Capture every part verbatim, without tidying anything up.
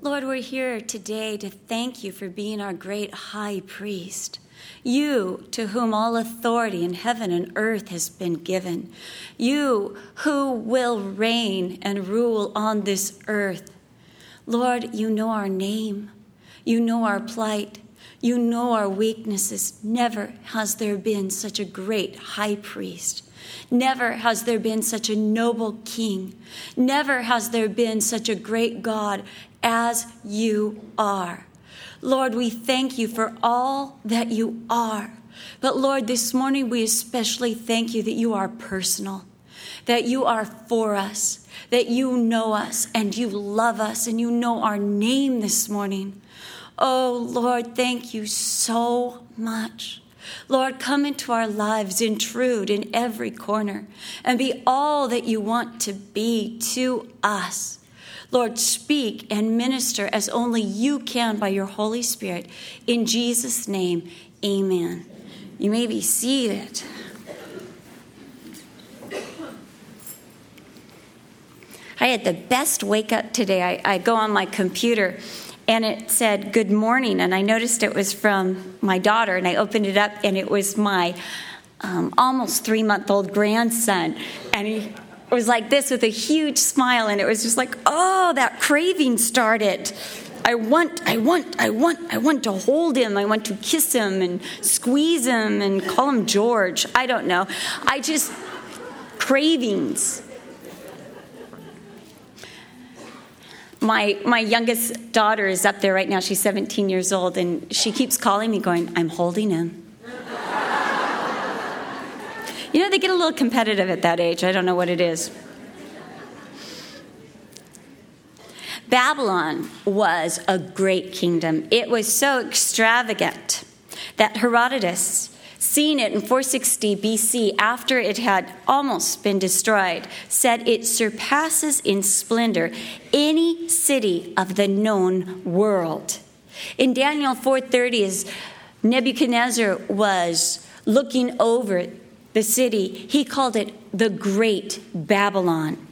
Lord, we're here today to thank you for being our great high priest. You, to whom all authority in heaven and earth has been given. You, who will reign and rule on this earth. Lord, you know our name. You know our plight. You know our weaknesses. Never has there been such a great high priest. Never has there been such a noble king. Never has there been such a great God as you are. Lord, we thank you for all that you are. But Lord, this morning we especially thank you that you are personal, that you are for us, that you know us and you love us and you know our name this morning. Oh, Lord, thank you so much. Lord, come into our lives, intrude in every corner, and be all that you want to be to us. Lord, speak and minister as only you can by your Holy Spirit. In Jesus' name, amen. You may be seated. I had the best wake up today. I, I go on my computer and it said, good morning. And I noticed it was from my daughter. And I opened it up and it was my um, almost three-month-old grandson. And he was like this with a huge smile. And it was just like, oh, that craving started. I want, I want, I want, I want to hold him. I want to kiss him and squeeze him and call him George. I don't know. I just, cravings. My my youngest daughter is up there right now. She's seventeen years old, and she keeps calling me going, I'm holding him. You know, they get a little competitive at that age. I don't know what it is. Babylon was a great kingdom. It was so extravagant that Herodotus, seeing it in four sixty B C, after it had almost been destroyed, said it surpasses in splendor any city of the known world. In Daniel four thirty, as Nebuchadnezzar was looking over the city, he called it the Great Babylon.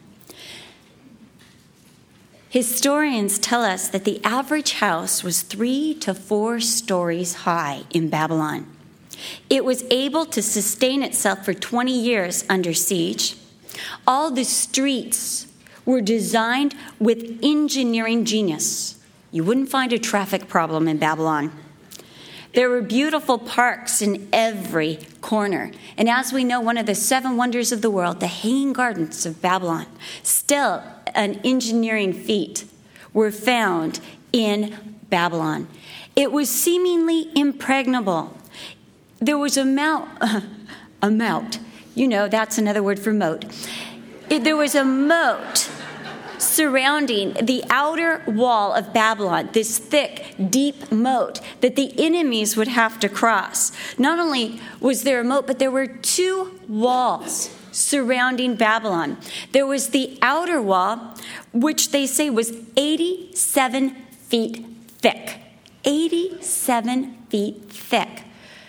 Historians tell us that the average house was three to four stories high in Babylon. It was able to sustain itself for twenty years under siege. All the streets were designed with engineering genius. You wouldn't find a traffic problem in Babylon. There were beautiful parks in every corner. And as we know, one of the seven wonders of the world, the Hanging Gardens of Babylon, still an engineering feat, were found in Babylon. It was seemingly impregnable. There was a mount, uh, a moat, you know, that's another word for moat. It, there was a moat surrounding the outer wall of Babylon, this thick, deep moat that the enemies would have to cross. Not only was there a moat, but there were two walls surrounding Babylon. There was the outer wall, which they say was eighty-seven feet thick. eighty-seven feet thick.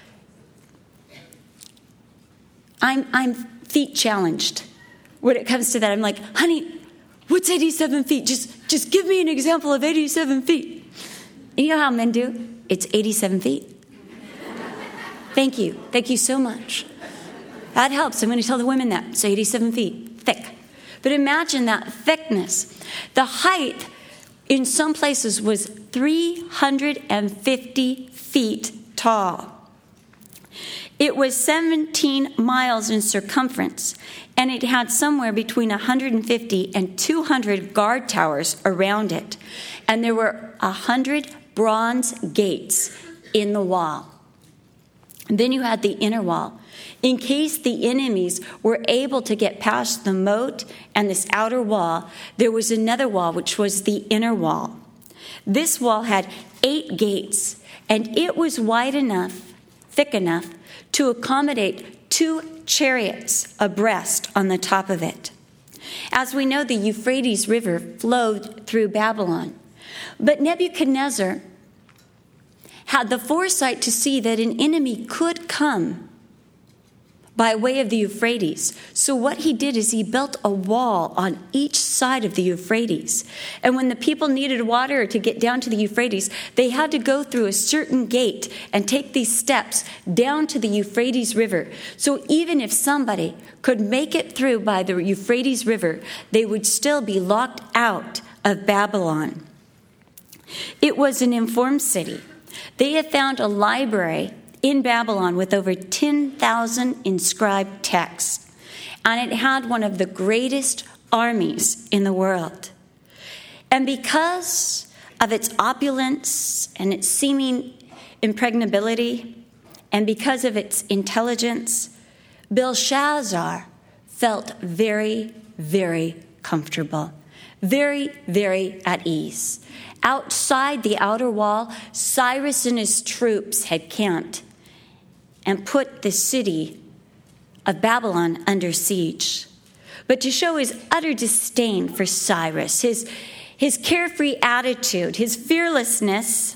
I'm I'm feet challenged when it comes to that. I'm like, honey, what's eighty-seven feet? Just just give me an example of eighty-seven feet. And you know how men do? It's eighty-seven feet. Thank you. Thank you so much. That helps. I'm going to tell the women that. It's eighty-seven feet thick. But imagine that thickness. The height in some places was three hundred fifty feet tall. It was seventeen miles in circumference, and it had somewhere between one hundred fifty and two hundred guard towers around it. And there were one hundred bronze gates in the wall. And then you had the inner wall. In case the enemies were able to get past the moat and this outer wall, there was another wall, which was the inner wall. This wall had eight gates, and it was wide enough, thick enough, to accommodate two chariots abreast on the top of it. As we know, the Euphrates River flowed through Babylon. But Nebuchadnezzar had the foresight to see that an enemy could come by way of the Euphrates. So what he did is he built a wall on each side of the Euphrates. And when the people needed water to get down to the Euphrates, they had to go through a certain gate and take these steps down to the Euphrates River. So even if somebody could make it through by the Euphrates River, they would still be locked out of Babylon. It was an informed city. They had found a library in Babylon with over ten thousand inscribed texts, and it had one of the greatest armies in the world. And because of its opulence and its seeming impregnability, and because of its intelligence, Belshazzar felt very, very comfortable, very, very at ease. Outside the outer wall, Cyrus and his troops had camped and put the city of Babylon under siege. But to show his utter disdain for Cyrus, his, his carefree attitude, his fearlessness,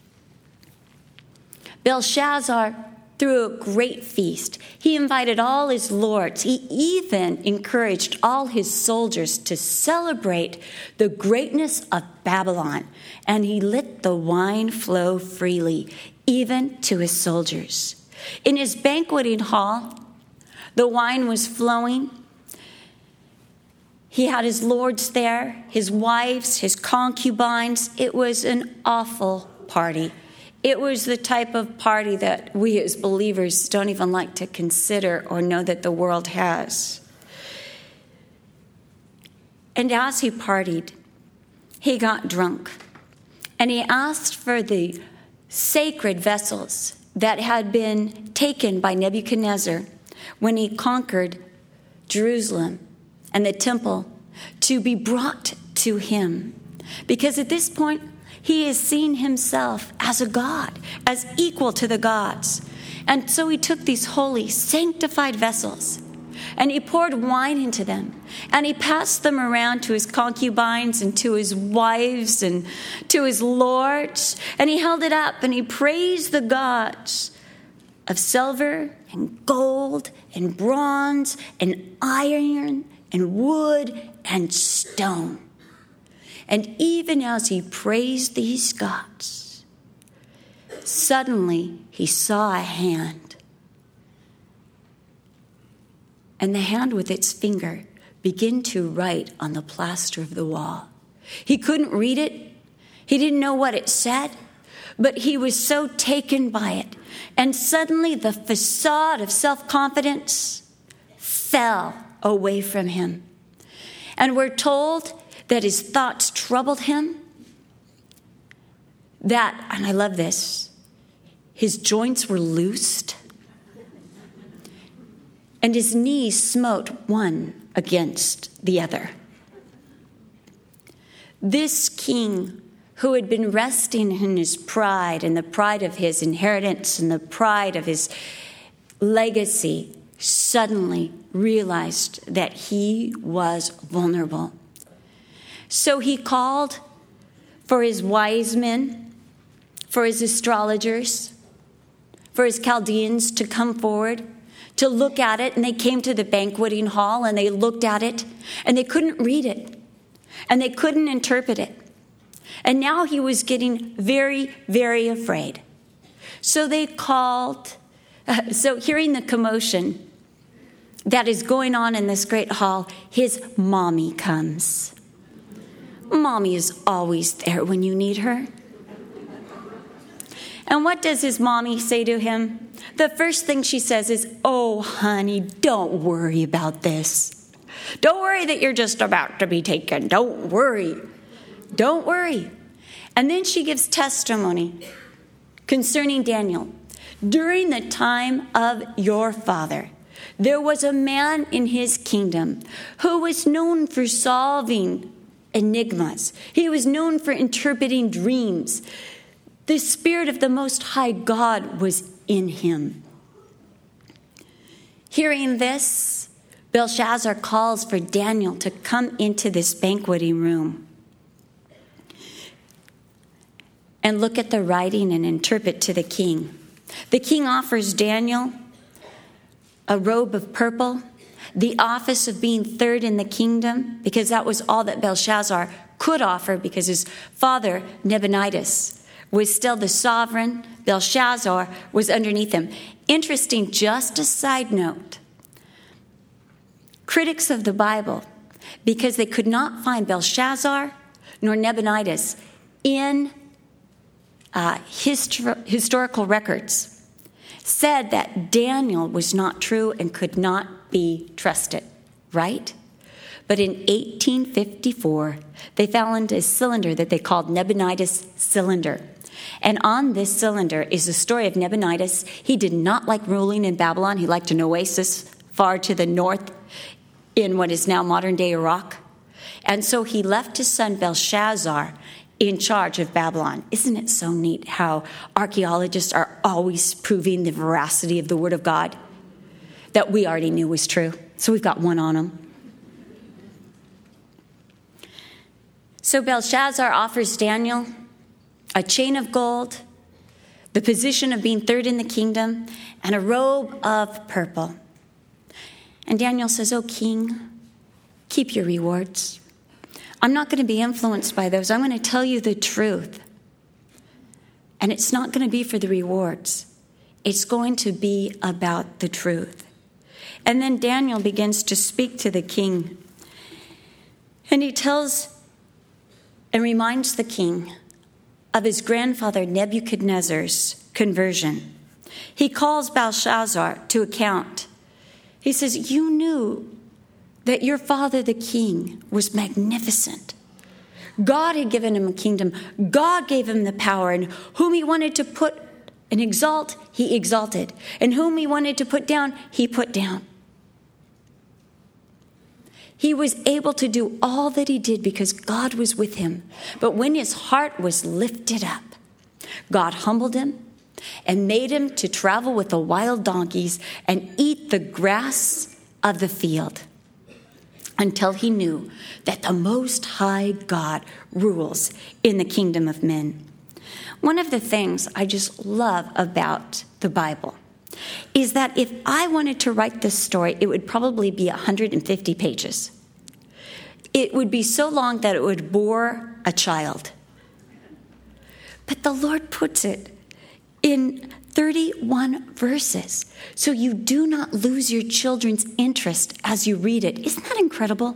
Belshazzar threw a great feast. He invited all his lords. He even encouraged all his soldiers to celebrate the greatness of Babylon. And he let the wine flow freely, even to his soldiers. In his banqueting hall, the wine was flowing. He had his lords there, his wives, his concubines. It was an awful party. It was the type of party that we as believers don't even like to consider or know that the world has. And as he partied, he got drunk. And he asked for the sacred vessels that had been taken by Nebuchadnezzar when he conquered Jerusalem and the temple to be brought to him. Because at this point, he has seen himself as a god, as equal to the gods. And so he took these holy, sanctified vessels, and he poured wine into them, and he passed them around to his concubines and to his wives and to his lords, and he held it up and he praised the gods of silver and gold and bronze and iron and wood and stone. And even as he praised these gods, suddenly he saw a hand. And the hand with its finger began to write on the plaster of the wall. He couldn't read it. He didn't know what it said, but he was so taken by it. And suddenly the facade of self-confidence fell away from him. And we're told that his thoughts troubled him. That, and I love this, his joints were loosed. And his knees smote one against the other. This king, who had been resting in his pride and the pride of his inheritance and the pride of his legacy, suddenly realized that he was vulnerable. So he called for his wise men, for his astrologers, for his Chaldeans to come forward to look at it. And they came to the banqueting hall and they looked at it and they couldn't read it and they couldn't interpret it. And now he was getting very, very afraid. So they called, uh, so hearing the commotion that is going on in this great hall, his mommy comes. Mommy is always there when you need her. And what does his mommy say to him? The first thing she says is, "Oh, honey, don't worry about this. Don't worry that you're just about to be taken. Don't worry. Don't worry." And then she gives testimony concerning Daniel. During the time of your father, there was a man in his kingdom who was known for solving enigmas. He was known for interpreting dreams. The Spirit of the Most High God was in him. Hearing this, Belshazzar calls for Daniel to come into this banqueting room and look at the writing and interpret to the king. The king offers Daniel a robe of purple, the office of being third in the kingdom, because that was all that Belshazzar could offer, because his father, Nabonidus, was still the sovereign. Belshazzar was underneath him. Interesting, just a side note. Critics of the Bible, because they could not find Belshazzar nor Nabonidus in uh, histor- historical records, said that Daniel was not true and could not be trusted, right? But in eighteen fifty-four, they found a cylinder that they called Nabonidus cylinder. And on this cylinder is the story of Nabonidus. He did not like ruling in Babylon. He liked an oasis far to the north in what is now modern-day Iraq. And so he left his son Belshazzar in charge of Babylon. Isn't it so neat how archaeologists are always proving the veracity of the Word of God that we already knew was true? So we've got one on them. So Belshazzar offers Daniel a chain of gold, the position of being third in the kingdom, and a robe of purple. And Daniel says, "Oh, king, keep your rewards. I'm not going to be influenced by those. I'm going to tell you the truth. And it's not going to be for the rewards. It's going to be about the truth." And then Daniel begins to speak to the king. And he tells and reminds the king of his grandfather Nebuchadnezzar's conversion. He calls Belshazzar to account. He says, "You knew that your father, the king, was magnificent. God had given him a kingdom. God gave him the power, and whom he wanted to put and exalt, he exalted. And whom he wanted to put down, he put down. He was able to do all that he did because God was with him. But when his heart was lifted up, God humbled him and made him to travel with the wild donkeys and eat the grass of the field until he knew that the Most High God rules in the kingdom of men." One of the things I just love about the Bible is that if I wanted to write this story, it would probably be one hundred fifty pages. It would be so long that it would bore a child. But the Lord puts it in thirty-one verses, so you do not lose your children's interest as you read it. Isn't that incredible?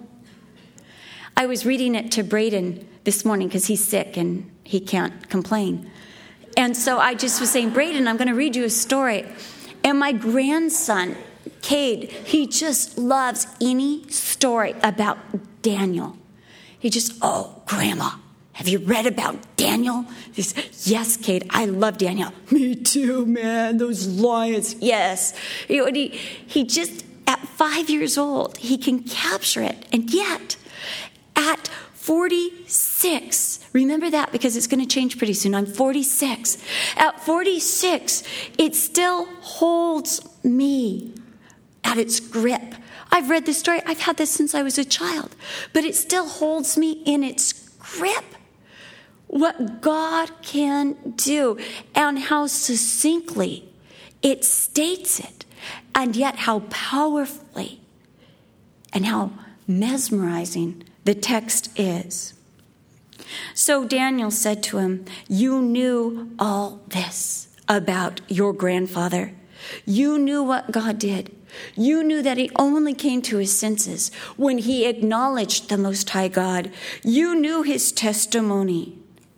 I was reading it to Braden this morning because he's sick and he can't complain. And so I just was saying, "Braden, I'm going to read you a story." And my grandson, Cade, he just loves any story about Daniel. He just, "Oh, Grandma, have you read about Daniel?" He says, "Yes, Cade, I love Daniel." "Me too, man, those lions." "Yes." You know, he, he just, at five years old, he can capture it. And yet, at forty-six, remember that because it's going to change pretty soon. I'm forty-six. At forty-six, it still holds me at its grip. I've read this story. I've had this since I was a child, but it still holds me in its grip. What God can do and how succinctly it states it, and yet how powerfully and how mesmerizing the text is. So Daniel said to him, "You knew all this about your grandfather. You knew what God did. You knew that he only came to his senses when he acknowledged the Most High God. You knew his testimony.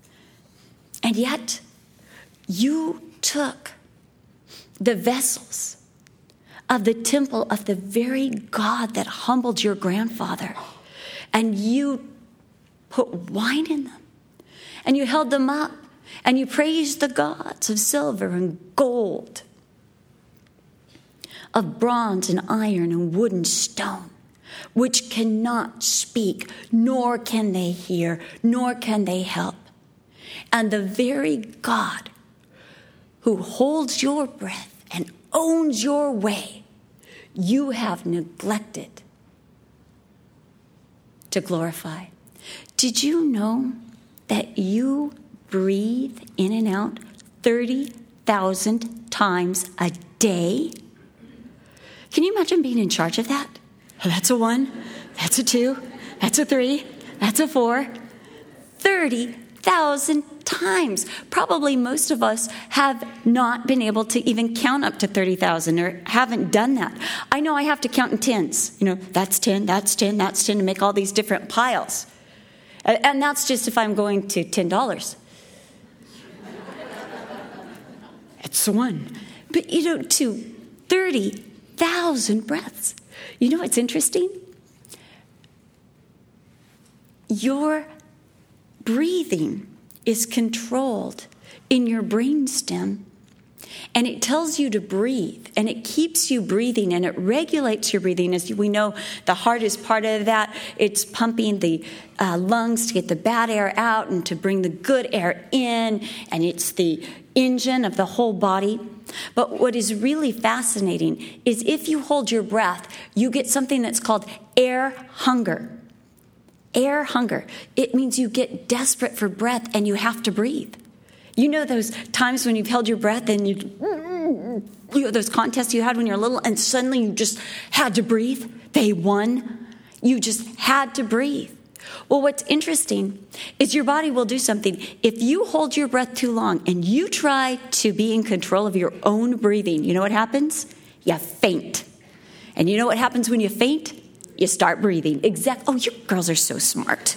And yet, you took the vessels of the temple of the very God that humbled your grandfather, and you put wine in them, and you held them up, and you praised the gods of silver and gold, of bronze and iron and wood and stone, which cannot speak, nor can they hear, nor can they help. And the very God who holds your breath and owns your way, you have neglected to glorify. Did you know that you breathe in and out thirty thousand times a day? Can you imagine being in charge of that? That's a one. That's a two. That's a three. That's a four. thirty thousand times. Probably most of us have not been able to even count up to thirty thousand or haven't done that. I know I have to count in tens. You know, that's ten, that's ten, that's ten to make all these different piles. And that's just if I'm going to ten dollars. It's one. But you know, to thirty thousand breaths. You know what's interesting? Your breathing is controlled in your brainstem, and it tells you to breathe, and it keeps you breathing, and it regulates your breathing. As we know, the heart is part of that. It's pumping the uh, lungs to get the bad air out and to bring the good air in, and it's the engine of the whole body. But what is really fascinating is if you hold your breath, you get something that's called air hunger. Air hunger. It means you get desperate for breath and you have to breathe. You know those times when you've held your breath and you, you know, those contests you had when you were little and suddenly you just had to breathe? They won. You just had to breathe. Well, what's interesting is your body will do something. If you hold your breath too long and you try to be in control of your own breathing, you know what happens? You faint. And you know what happens when you faint? You start breathing. Exact. Oh, you girls are so smart.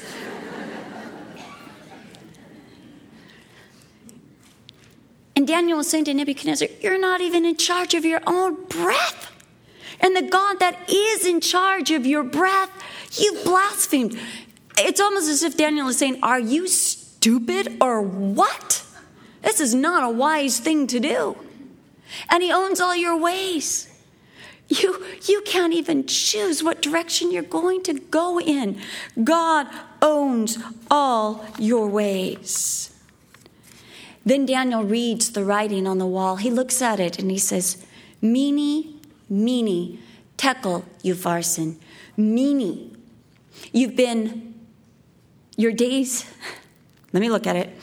And Daniel was saying to Nebuchadnezzar, you're not even in charge of your own breath. And the God that is in charge of your breath, you've blasphemed. It's almost as if Daniel is saying, are you stupid or what? This is not a wise thing to do. And he owns all your ways. You, you can't even choose what direction you're going to go in. God owns all your ways. Then Daniel reads the writing on the wall. He looks at it and he says, Mene, Mene, Tekel, Upharsin. Mene. You've been, your days, let me look at it.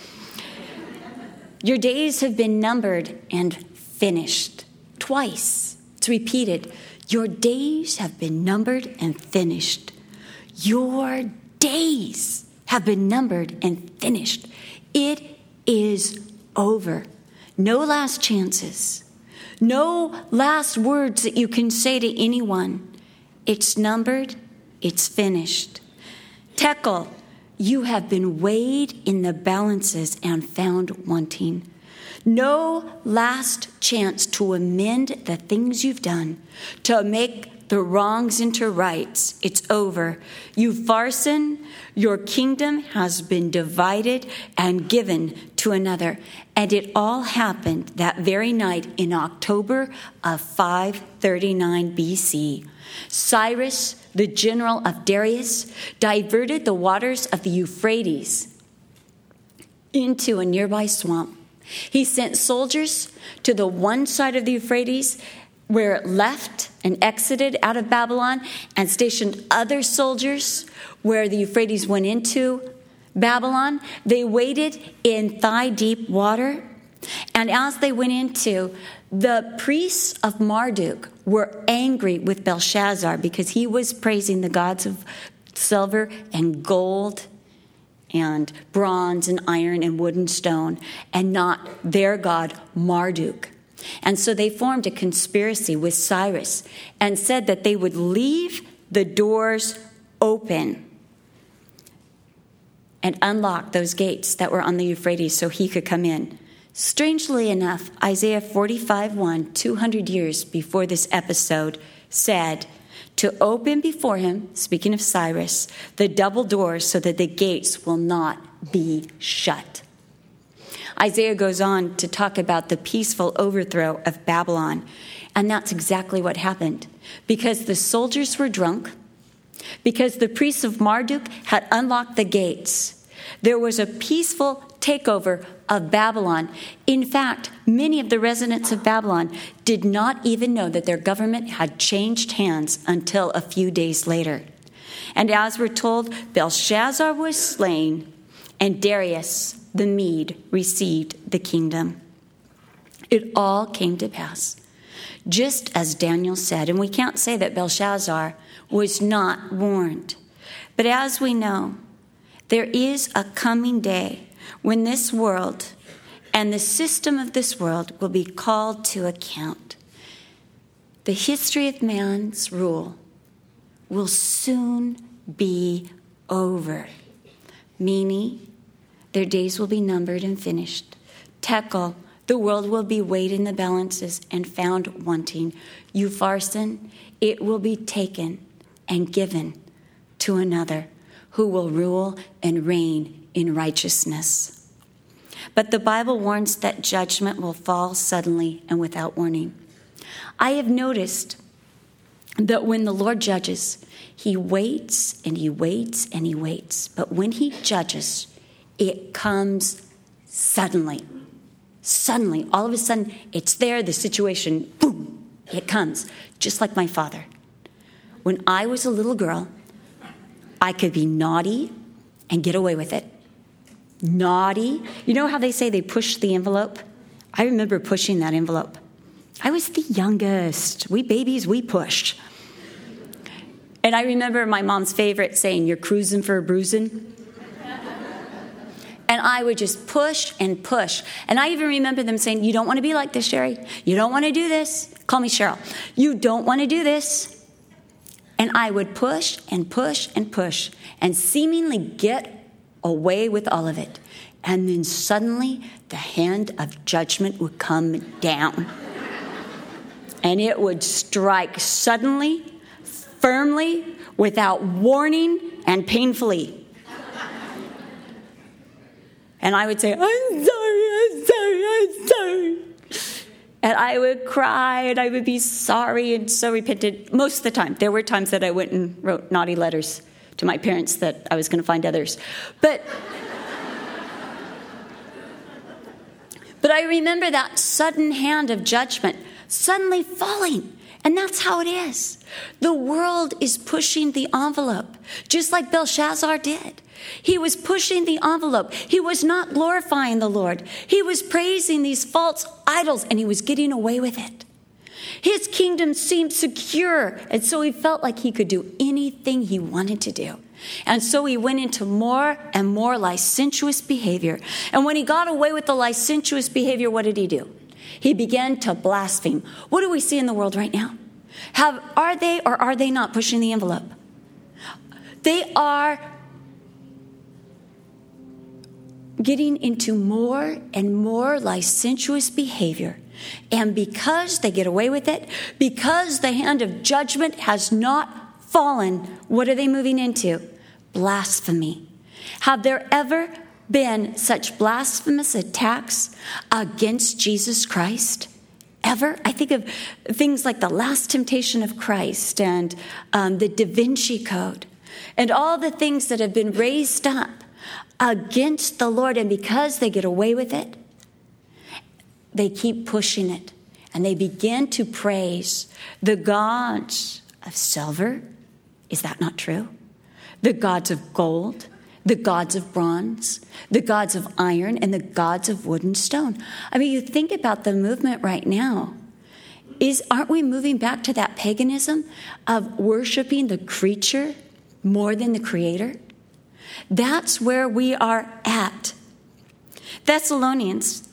Your days have been numbered and finished. Twice. It's repeated. Your days have been numbered and finished. Your days have been numbered and finished. It is over. No last chances. No last words that you can say to anyone. It's numbered. It's finished. Tekel, you have been weighed in the balances and found wanting. No last chance to amend the things you've done, to make the wrongs into rights. It's over. Upharsin, your kingdom has been divided and given to another. And it all happened that very night in October of five thirty-nine B C. Cyrus, the general of Darius, diverted the waters of the Euphrates into a nearby swamp. He sent soldiers to the one side of the Euphrates where it left and exited out of Babylon, and stationed other soldiers where the Euphrates went into Babylon. They waded in thigh-deep water, and as they went into, the priests of Marduk were angry with Belshazzar because he was praising the gods of silver and gold and bronze and iron and wood and stone, and not their god Marduk. And so they formed a conspiracy with Cyrus and said that they would leave the doors open and unlock those gates that were on the Euphrates so he could come in. Strangely enough, Isaiah forty-five one, two hundred years before this episode, said to open before him, speaking of Cyrus, the double doors so that the gates will not be shut. Isaiah goes on to talk about the peaceful overthrow of Babylon, and that's exactly what happened. Because the soldiers were drunk, because the priests of Marduk had unlocked the gates, there was a peaceful takeover of Babylon. In fact, many of the residents of Babylon did not even know that their government had changed hands until a few days later. And as we're told, Belshazzar was slain, and Darius the Mede received the kingdom. It all came to pass just as Daniel said. And we can't say that Belshazzar was not warned. But as we know, there is a coming day when this world and the system of this world will be called to account. The history of man's rule will soon be over, meaning their days will be numbered and finished. Tekel, the world will be weighed in the balances and found wanting. Upharsin, it will be taken and given to another who will rule and reign in righteousness. But the Bible warns that judgment will fall suddenly and without warning. I have noticed that when the Lord judges, he waits and he waits and he waits. But when he judges, it comes suddenly. Suddenly, all of a sudden, it's there, the situation, boom, it comes. Just like my father. When I was a little girl, I could be naughty and get away with it. Naughty. You know how they say they push the envelope? I remember pushing that envelope. I was the youngest. We babies, we pushed. And I remember my mom's favorite saying, "You're cruising for a bruising." And I would just push and push. And I even remember them saying, "You don't want to be like this, Sherry. You don't want to do this." Call me Cheryl. "You don't want to do this." And I would push and push and push and seemingly get away with all of it. And then suddenly the hand of judgment would come down. And it would strike suddenly, firmly, without warning, and painfully. And I would say, "I'm sorry, I'm sorry, I'm sorry." And I would cry, and I would be sorry and so repentant. Most of the time. There were times that I went and wrote naughty letters to my parents that I was going to find others. But, but I remember that sudden hand of judgment suddenly falling. And that's how it is. The world is pushing the envelope, just like Belshazzar did. He was pushing the envelope. He was not glorifying the Lord. He was praising these false idols, and he was getting away with it. His kingdom seemed secure, and so he felt like he could do anything he wanted to do. And so he went into more and more licentious behavior. And when he got away with the licentious behavior, what did he do? He began to blaspheme. What do we see in the world right now? Have, are they or are they not pushing the envelope? They are getting into more and more licentious behavior. And because they get away with it, because the hand of judgment has not fallen, what are they moving into? Blasphemy. Have there ever been such blasphemous attacks against Jesus Christ? Ever? I think of things like the Last Temptation of Christ and um, the Da Vinci Code and all the things that have been raised up against the Lord. And because they get away with it, they keep pushing it. And they begin to praise the gods of silver. Is that not true? The gods of gold, the gods of bronze, the gods of iron, and the gods of wood and stone. I mean, you think about the movement right now. Is, aren't we moving back to that paganism of worshiping the creature more than the creator? That's where we are at. Thessalonians,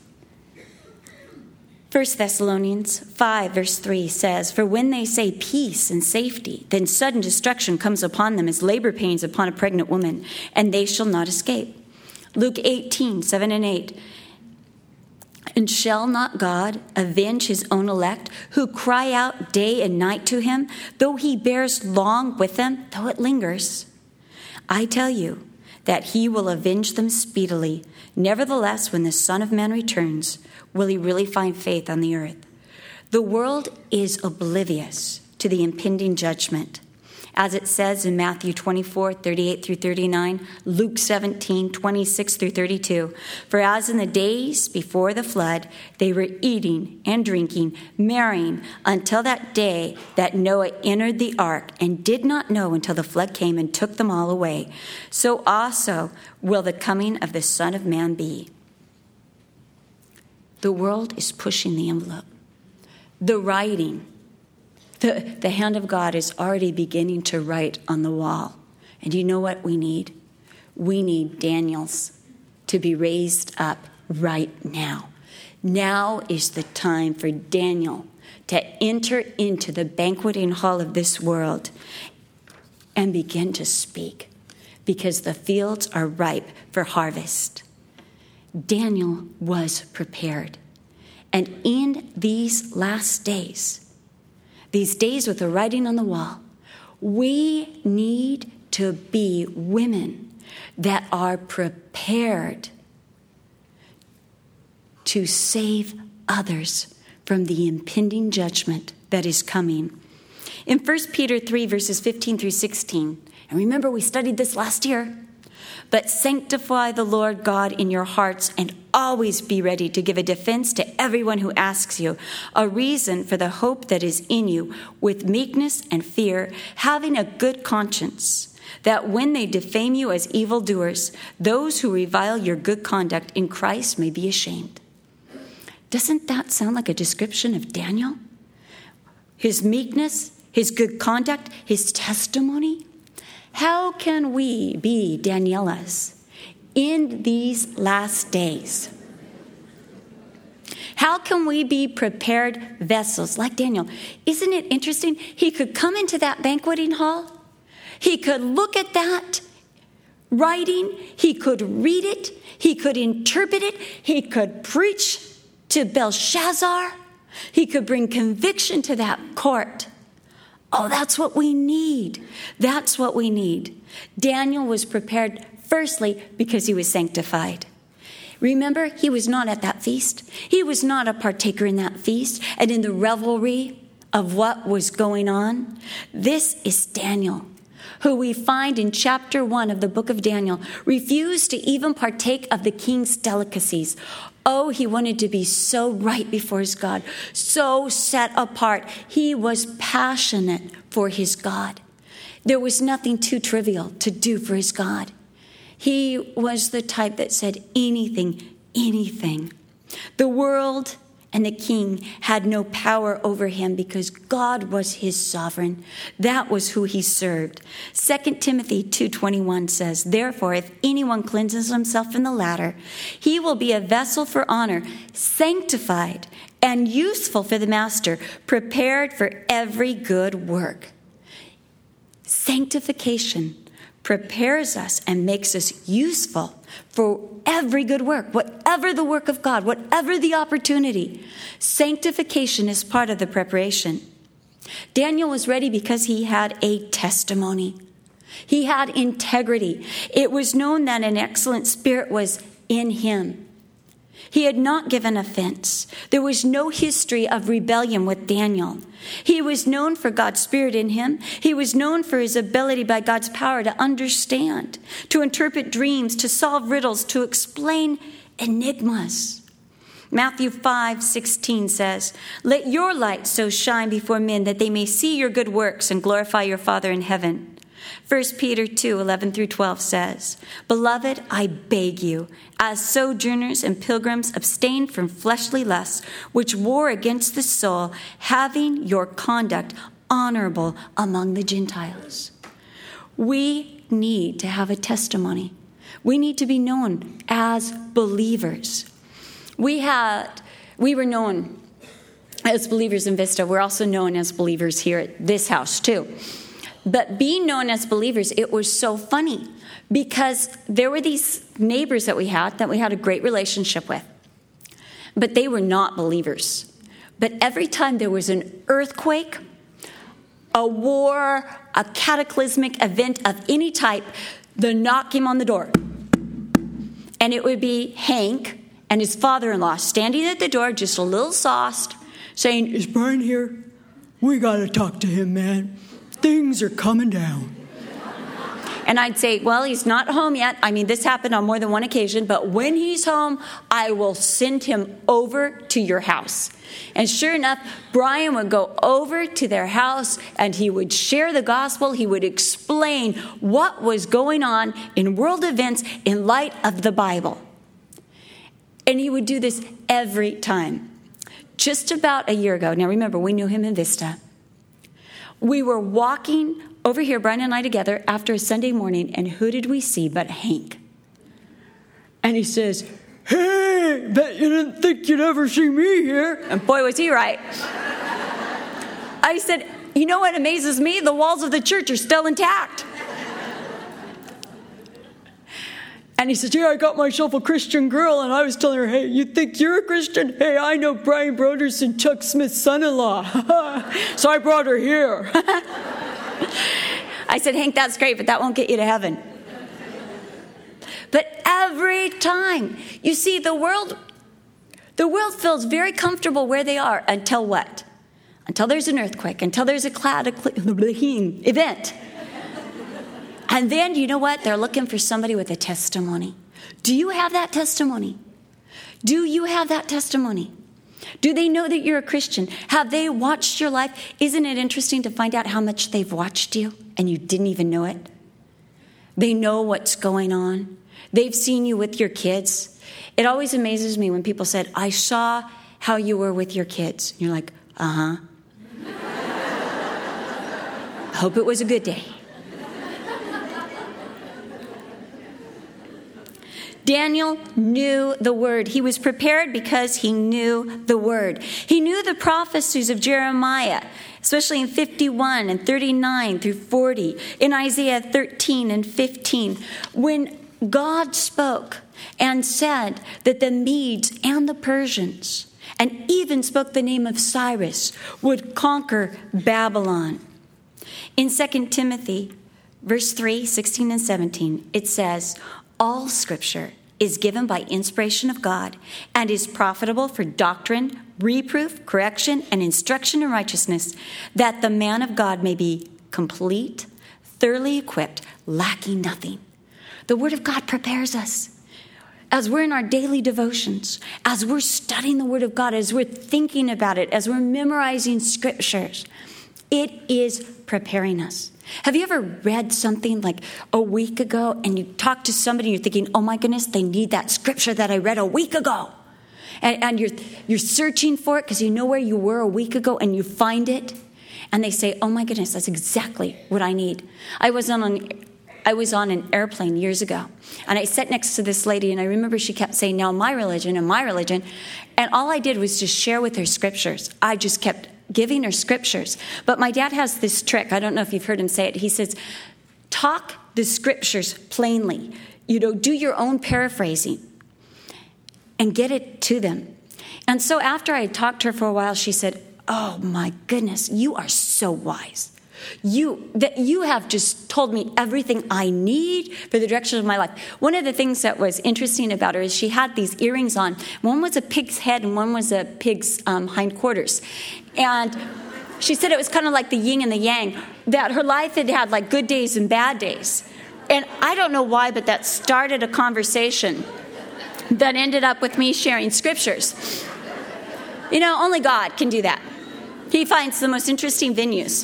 First Thessalonians five, verse three says, "For when they say peace and safety, then sudden destruction comes upon them as labor pains upon a pregnant woman, and they shall not escape." Luke eighteen, seven and eight, "And shall not God avenge his own elect, who cry out day and night to him, though he bears long with them, though it lingers? I tell you that he will avenge them speedily. Nevertheless, when the Son of Man returns, will he really find faith on the earth?" The world is oblivious to the impending judgment. As it says in Matthew twenty-four, thirty-eight through thirty-nine, Luke seventeen, twenty-six through thirty-two, "For as in the days before the flood, they were eating and drinking, marrying, until that day that Noah entered the ark, and did not know until the flood came and took them all away. So also will the coming of the Son of Man be." The world is pushing the envelope. the writing. The, the hand of God is already beginning to write on the wall. And you know what we need? We need Daniels to be raised up right now. Now is the time for Daniel to enter into the banqueting hall of this world and begin to speak, because the fields are ripe for harvest. Daniel was prepared. And in these last days, these days with the writing on the wall, we need to be women that are prepared to save others from the impending judgment that is coming. In First Peter three, verses fifteen through sixteen, and remember we studied this last year, but sanctify the Lord God in your hearts and always be ready to give a defense to everyone who asks you, a reason for the hope that is in you, with meekness and fear, having a good conscience, that when they defame you as evildoers, those who revile your good conduct in Christ may be ashamed. Doesn't that sound like a description of Daniel? His meekness, his good conduct, his testimony? How can we be Danielas in these last days? How can we be prepared vessels like Daniel? Isn't it interesting? He could come into that banqueting hall. He could look at that writing. He could read it. He could interpret it. He could preach to Belshazzar. He could bring conviction to that court. Oh, that's what we need. That's what we need. Daniel was prepared firstly because he was sanctified. Remember, he was not at that feast. He was not a partaker in that feast and in the revelry of what was going on. This is Daniel, who we find in chapter one of the book of Daniel, refused to even partake of the king's delicacies. Oh, he wanted to be so right before his God, so set apart. He was passionate for his God. There was nothing too trivial to do for his God. He was the type that said anything, anything. The world and the king had no power over him because God was his sovereign. That was who he served. Second Timothy two twenty-one says, therefore, if anyone cleanses himself from the latter, he will be a vessel for honor, sanctified and useful for the master, prepared for every good work. Sanctification prepares us and makes us useful for every good work, whatever the work of God, whatever the opportunity. Sanctification is part of the preparation. Daniel was ready because he had a testimony. He had integrity. It was known that an excellent spirit was in him. He had not given offense. There was no history of rebellion with Daniel. He was known for God's Spirit in him. He was known for his ability by God's power to understand, to interpret dreams, to solve riddles, to explain enigmas. Matthew five sixteen says, let your light so shine before men that they may see your good works and glorify your Father in heaven. First Peter two eleven through twelve says, beloved, I beg you, as sojourners and pilgrims, abstain from fleshly lusts, which war against the soul, having your conduct honorable among the Gentiles. We need to have a testimony. We need to be known as believers. We had, we were known as believers in Vista. We're also known as believers here at this house too. But being known as believers, it was so funny because there were these neighbors that we had that we had a great relationship with. But they were not believers. But every time there was an earthquake, a war, a cataclysmic event of any type, the knock came on the door. And it would be Hank and his father-in-law standing at the door, just a little sauced, saying, is Brian here? We got to talk to him, man. Things are coming down. And I'd say, well, he's not home yet. I mean, this happened on more than one occasion, but when he's home, I will send him over to your house. And sure enough, Brian would go over to their house and he would share the gospel. He would explain what was going on in world events in light of the Bible. And he would do this every time. just about a year ago. Now remember, we knew him in Vista. We were walking over here, Brian and I together, after a Sunday morning, and who did we see but Hank? And he says, "Hey, bet you didn't think you'd ever see me here." And boy, was he right. I said, "You know what amazes me? The walls of the church are still intact." And he says, "Yeah, I got myself a Christian girl." And I was telling her, "Hey, you think you're a Christian? Hey, I know Brian Broderson, Chuck Smith's son-in-law." So I brought her here. I said, "Hank, that's great, but that won't get you to heaven." But every time, you see, the world, the world feels very comfortable where they are until what? Until there's an earthquake, until there's a cloud event. And then, you know what? They're looking for somebody with a testimony. Do you have that testimony? Do you have that testimony? Do they know that you're a Christian? Have they watched your life? Isn't it interesting to find out how much they've watched you and you didn't even know it? They know what's going on. They've seen you with your kids. It always amazes me when people said, "I saw how you were with your kids." You're like, "Uh-huh. Hope it was a good day." Daniel knew the word. He was prepared because he knew the word. He knew the prophecies of Jeremiah, especially in fifty-one and thirty-nine through forty, in Isaiah thirteen and fifteen, when God spoke and said that the Medes and the Persians, and even spoke the name of Cyrus, would conquer Babylon. In Second Timothy, verse three, sixteen and seventeen, it says, "All scripture is given by inspiration of God and is profitable for doctrine, reproof, correction, and instruction in righteousness, that the man of God may be complete, thoroughly equipped, lacking nothing." The Word of God prepares us. As we're in our daily devotions, as we're studying the Word of God, as we're thinking about it, as we're memorizing scriptures, it is preparing us. Have you ever read something like a week ago and you talk to somebody and you're thinking, "Oh my goodness, they need that scripture that I read a week ago." And, and you're, you're searching for it because you know where you were a week ago and you find it. And they say, "Oh my goodness, that's exactly what I need." I was on an, I was on an airplane years ago and I sat next to this lady and I remember she kept saying, "Now my religion and my religion." And all I did was just share with her scriptures. I just kept giving her scriptures. But my dad has this trick. I don't know if you've heard him say it. He says, talk the scriptures plainly. You know, do your own paraphrasing and get it to them. And so after I had talked to her for a while, she said, "Oh my goodness, you are so wise. You that you have just told me everything I need for the direction of my life." One of the things that was interesting about her is she had these earrings on. One was a pig's head and one was a pig's um, hindquarters. And she said it was kind of like the yin and the yang, that her life had had like good days and bad days. And I don't know why, but that started a conversation that ended up with me sharing scriptures. You know, only God can do that. He finds the most interesting venues.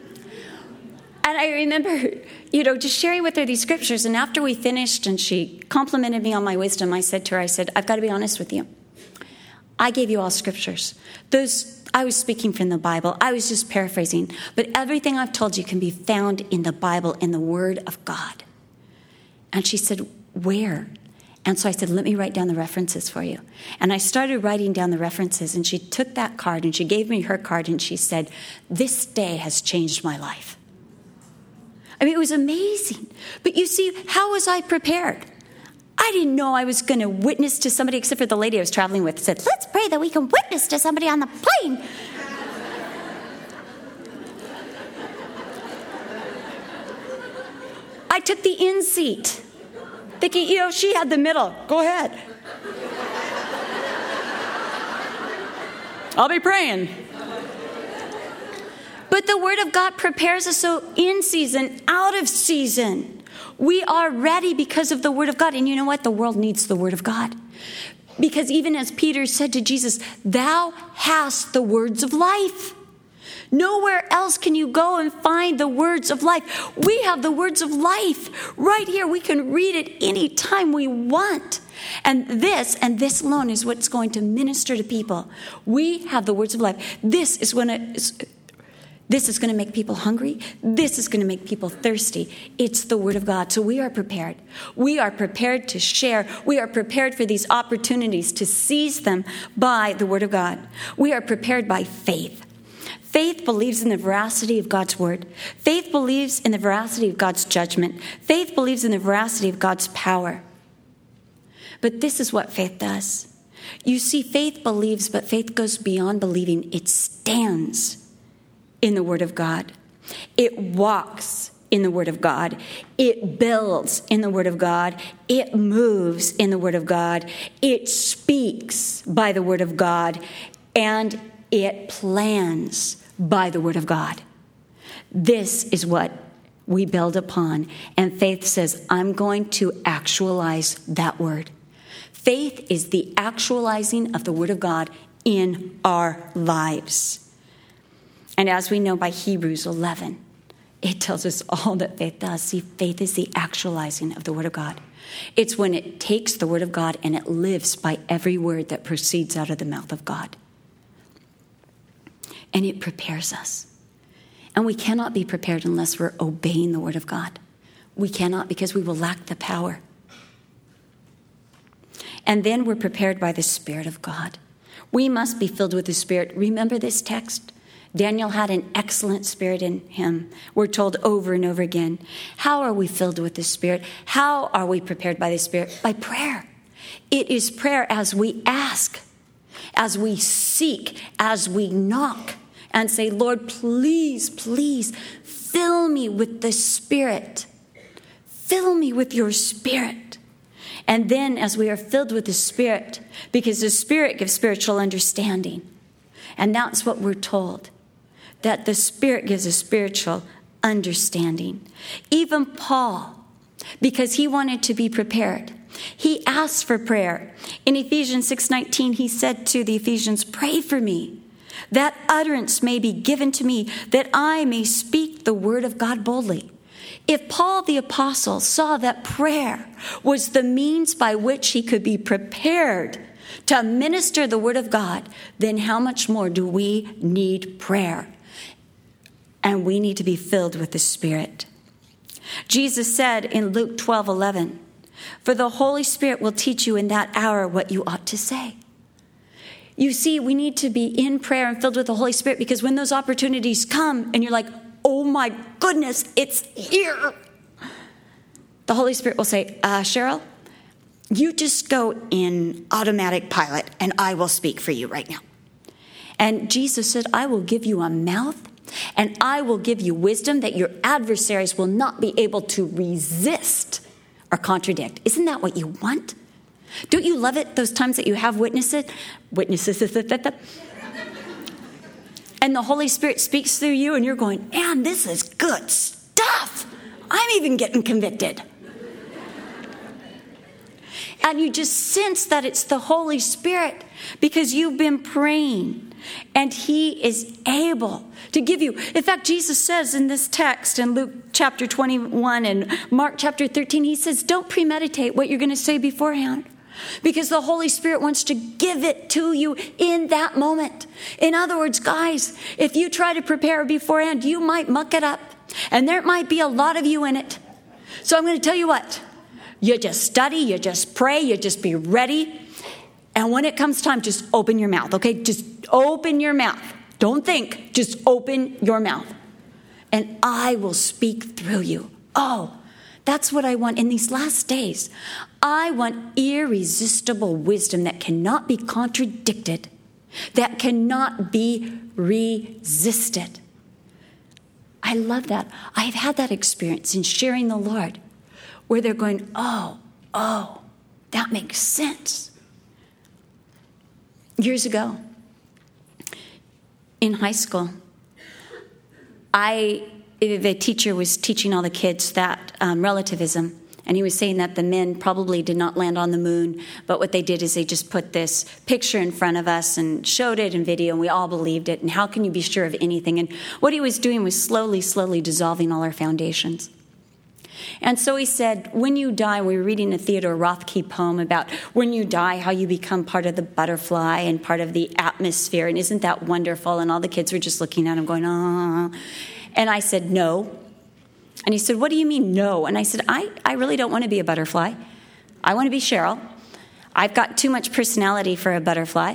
And I remember, you know, just sharing with her these scriptures. And after we finished and she complimented me on my wisdom, I said to her, I said, "I've got to be honest with you. I gave you all scriptures. Those, I was speaking from the Bible. I was just paraphrasing. But everything I've told you can be found in the Bible, in the Word of God." And she said, "Where?" And so I said, "Let me write down the references for you." And I started writing down the references. And she took that card and she gave me her card and she said, "This day has changed my life." I mean, it was amazing. But you see, how was I prepared? I didn't know I was going to witness to somebody, except for the lady I was traveling with said, "Let's pray that we can witness to somebody on the plane." I took the in seat, thinking, you know, she had the middle. Go ahead. I'll be praying. But the Word of God prepares us so in season, out of season. We are ready because of the Word of God. And you know what? The world needs the Word of God. Because even as Peter said to Jesus, "Thou hast the words of life." Nowhere else can you go and find the words of life. We have the words of life right here. We can read it anytime we want. And this, and this alone, is what's going to minister to people. We have the words of life. This is when it, this is going to make people hungry. This is going to make people thirsty. It's the word of God. So we are prepared. We are prepared to share. We are prepared for these opportunities to seize them by the word of God. We are prepared by faith. Faith believes in the veracity of God's word. Faith believes in the veracity of God's judgment. Faith believes in the veracity of God's power. But this is what faith does. You see, faith believes, but faith goes beyond believing. It stands in the word of God. It walks in the word of God. It builds in the word of God. It moves in the word of God. It speaks by the word of God. And it plans by the word of God. This is what we build upon. And faith says, I'm going to actualize that word. Faith is the actualizing of the word of God in our lives. And as we know by Hebrews eleven, it tells us all that faith does. See, faith is the actualizing of the word of God. It's when it takes the word of God and it lives by every word that proceeds out of the mouth of God. And it prepares us. And we cannot be prepared unless we're obeying the word of God. We cannot, because we will lack the power. And then we're prepared by the Spirit of God. We must be filled with the Spirit. Remember this text? Daniel had an excellent spirit in him. We're told over and over again. How are we filled with the Spirit? How are we prepared by the Spirit? By prayer. It is prayer as we ask, as we seek, as we knock, and say, Lord, please, please fill me with the Spirit. Fill me with your Spirit. And then as we are filled with the Spirit, because the Spirit gives spiritual understanding. And that's what we're told, that the Spirit gives a spiritual understanding. Even Paul, because he wanted to be prepared, he asked for prayer. In Ephesians six nineteen, he said to the Ephesians, pray for me, that utterance may be given to me, that I may speak the word of God boldly. If Paul the apostle saw that prayer was the means by which he could be prepared to minister the word of God, then how much more do we need prayer? And we need to be filled with the Spirit. Jesus said in Luke twelve eleven, for the Holy Spirit will teach you in that hour what you ought to say. You see, we need to be in prayer and filled with the Holy Spirit, because when those opportunities come and you're like, oh my goodness, it's here, the Holy Spirit will say, uh, Cheryl, you just go in automatic pilot and I will speak for you right now. And Jesus said, I will give you a mouth and I will give you wisdom that your adversaries will not be able to resist or contradict. Isn't that what you want? Don't you love it, those times that you have witnesses? Witnesses. And the Holy Spirit speaks through you and you're going, man, this is good stuff. I'm even getting convicted. And you just sense that it's the Holy Spirit because you've been praying and he is able to give you. In fact, Jesus says in this text in Luke chapter twenty-one and Mark chapter thirteen, he says, don't premeditate what you're going to say beforehand, because the Holy Spirit wants to give it to you in that moment. In other words, guys, if you try to prepare beforehand, you might muck it up. And there might be a lot of you in it. So I'm going to tell you what. You just study, you just pray, you just be ready. And when it comes time, just open your mouth, okay? Just open your mouth. Don't think, just open your mouth. And I will speak through you. Oh, that's what I want in these last days. I want irresistible wisdom that cannot be contradicted, that cannot be resisted. I love that. I've had that experience in sharing the Lord, where they're going, oh, oh, that makes sense. Years ago, in high school, I the teacher was teaching all the kids that um, relativism. And he was saying that the men probably did not land on the moon, but what they did is they just put this picture in front of us and showed it in video, and we all believed it. And how can you be sure of anything? And what he was doing was slowly, slowly dissolving all our foundations. And so he said, when you die, we were reading a Theodore Rothke poem about when you die, how you become part of the butterfly and part of the atmosphere. And isn't that wonderful? And all the kids were just looking at him going, ah. And I said, no. And he said, what do you mean, no? And I said, I, I really don't want to be a butterfly. I want to be Cheryl. I've got too much personality for a butterfly.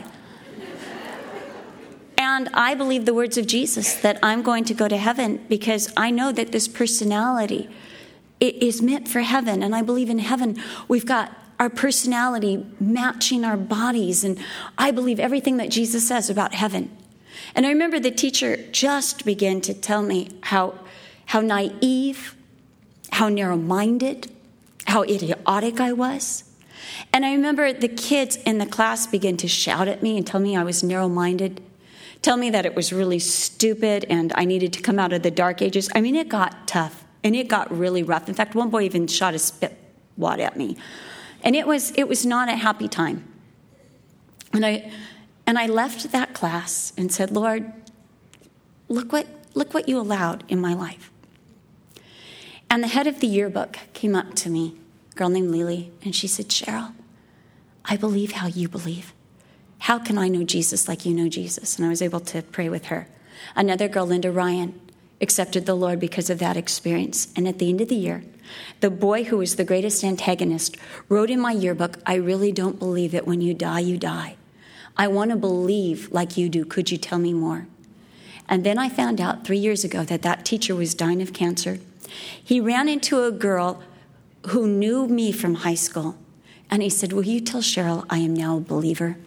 And I believe the words of Jesus that I'm going to go to heaven because I know that this personality it is meant for heaven. And I believe in heaven we've got our personality matching our bodies. And I believe everything that Jesus says about heaven. And I remember the teacher just began to tell me how, how naive, how narrow-minded, how idiotic I was. And I remember the kids in the class began to shout at me and tell me I was narrow-minded, tell me that it was really stupid and I needed to come out of the dark ages. I mean, it got tough. And it got really rough. In fact, one boy even shot a spit wad at me. And it was it was not a happy time. And I and I left that class and said, Lord, look what look what you allowed in my life. And the head of the yearbook came up to me, a girl named Lily, and she said, Cheryl, I believe how you believe. How can I know Jesus like you know Jesus? And I was able to pray with her. Another girl, Linda Ryan, accepted the Lord because of that experience. And at the end of the year, the boy who was the greatest antagonist wrote in my yearbook, I really don't believe that when you die, you die. I want to believe like you do. Could you tell me more? And then I found out three years ago that that teacher was dying of cancer. He ran into a girl who knew me from high school. And he said, will you tell Cheryl I am now a believer?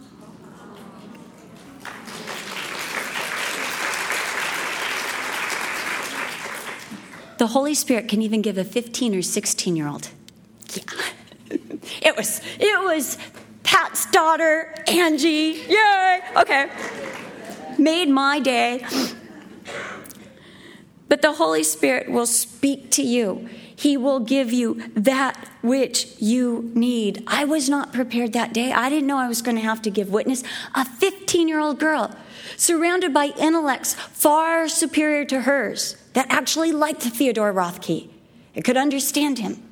The Holy Spirit can even give a fifteen or sixteen-year-old. Yeah. It was, it was Pat's daughter, Angie. Yay! Okay. Made my day. But the Holy Spirit will speak to you. He will give you that which you need. I was not prepared that day. I didn't know I was going to have to give witness. A fifteen-year-old girl surrounded by intellects far superior to hers that actually liked Theodore Rothke. It could understand him.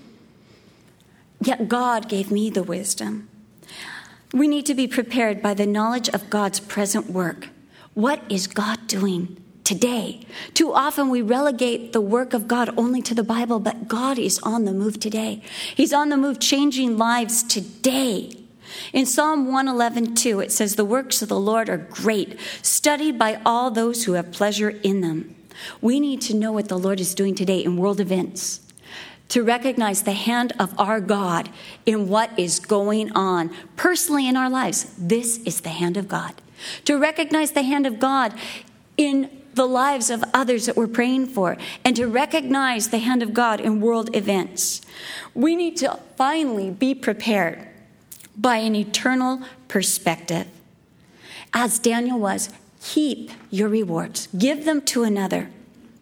Yet God gave me the wisdom. We need to be prepared by the knowledge of God's present work. What is God doing today? Too often we relegate the work of God only to the Bible, but God is on the move today. He's on the move changing lives today. In Psalm one eleven two, it says, the works of the Lord are great, studied by all those who have pleasure in them. We need to know what the Lord is doing today in world events, to recognize the hand of our God in what is going on personally in our lives. This is the hand of God. To recognize the hand of God in the lives of others that we're praying for, and to recognize the hand of God in world events. We need to finally be prepared by an eternal perspective. As Daniel was, keep your rewards. Give them to another.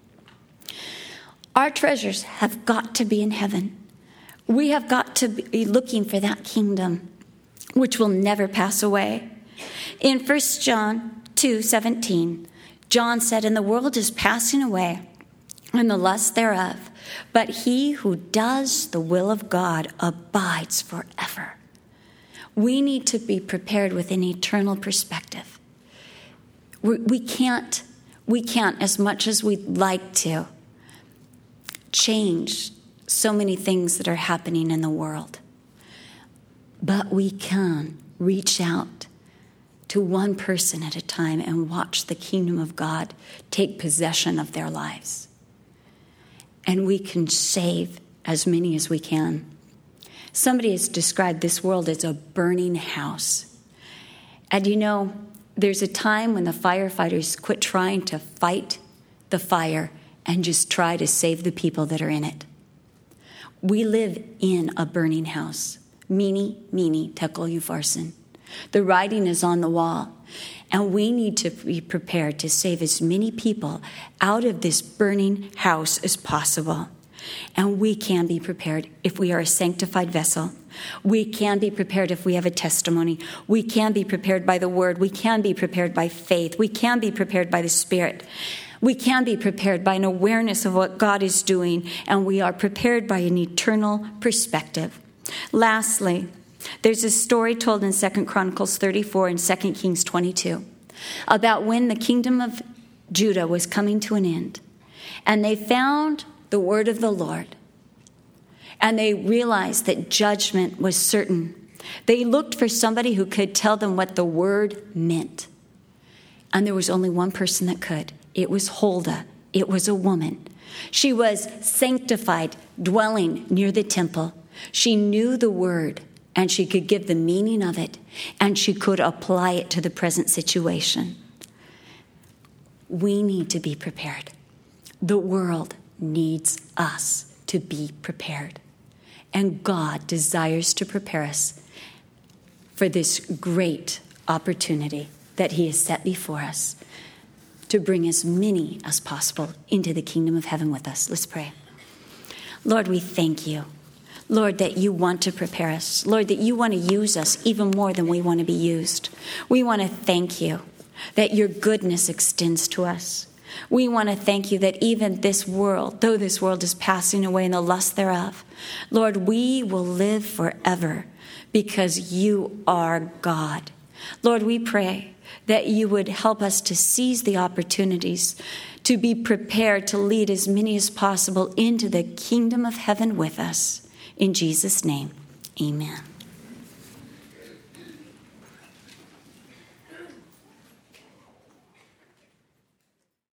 Our treasures have got to be in heaven. We have got to be looking for that kingdom, which will never pass away. In First John two seventeen, John said, and the world is passing away, and the lust thereof, but he who does the will of God abides forever. We need to be prepared with an eternal perspective. We, we can't, we can't, as much as we'd like to, change so many things that are happening in the world. But we can reach out to one person at a time and watch the kingdom of God take possession of their lives. And we can save as many as we can. Somebody has described this world as a burning house. And you know, there's a time when the firefighters quit trying to fight the fire and just try to save the people that are in it. We live in a burning house. Mene, mene, tekel upharsin. The writing is on the wall. And we need to be prepared to save as many people out of this burning house as possible. And we can be prepared if we are a sanctified vessel. We can be prepared if we have a testimony. We can be prepared by the word. We can be prepared by faith. We can be prepared by the Spirit. We can be prepared by an awareness of what God is doing, and we are prepared by an eternal perspective. Lastly, there's a story told in Second Chronicles thirty-four and Second Kings twenty-two about when the kingdom of Judah was coming to an end, and they found the word of the Lord, and they realized that judgment was certain. They looked for somebody who could tell them what the word meant, and there was only one person that could. It was Huldah. It was a woman. She was sanctified, dwelling near the temple. She knew the word, and she could give the meaning of it, and she could apply it to the present situation. We need to be prepared. The world needs us to be prepared. And God desires to prepare us for this great opportunity that he has set before us, to bring as many as possible into the kingdom of heaven with us. Let's pray. Lord, we thank you. Lord, that you want to prepare us. Lord, that you want to use us even more than we want to be used. We want to thank you that your goodness extends to us. We want to thank you that even this world, though this world is passing away in the lust thereof, Lord, we will live forever because you are God. Lord, we pray that you would help us to seize the opportunities, to be prepared to lead as many as possible into the kingdom of heaven with us. In Jesus' name, amen.